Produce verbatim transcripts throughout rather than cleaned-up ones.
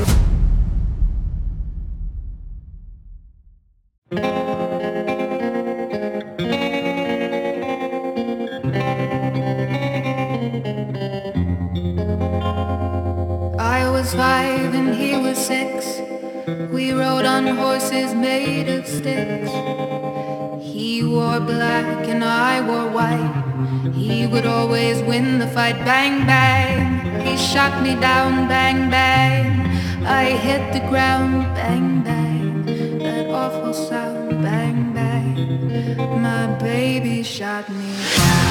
I was five and he was six. We rode on horses made of sticks. He wore black and I wore white. He would always win the fight. Bang, bang. He shot me down. Bang, bang. I hit the ground. Bang, bang. That awful sound. Bang, bang. My baby shot me down.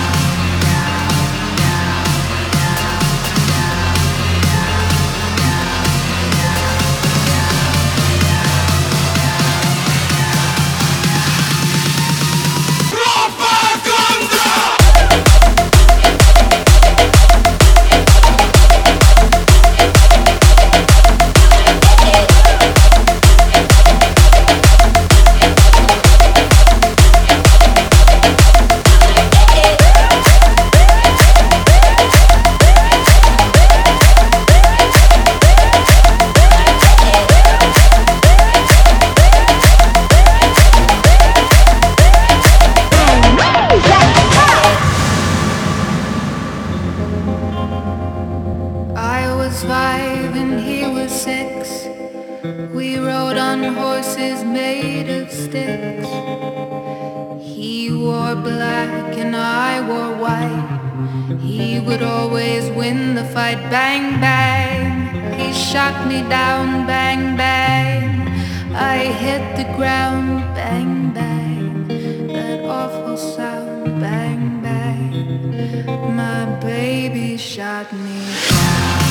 Five and he was six. We rode on horses made of sticks. He wore black and I wore white. He would always win the fight. Bang, bang. He shot me down. Bang, bang. I hit the ground. Bang, bang. That awful sound. Bang, bang. My baby shot me down.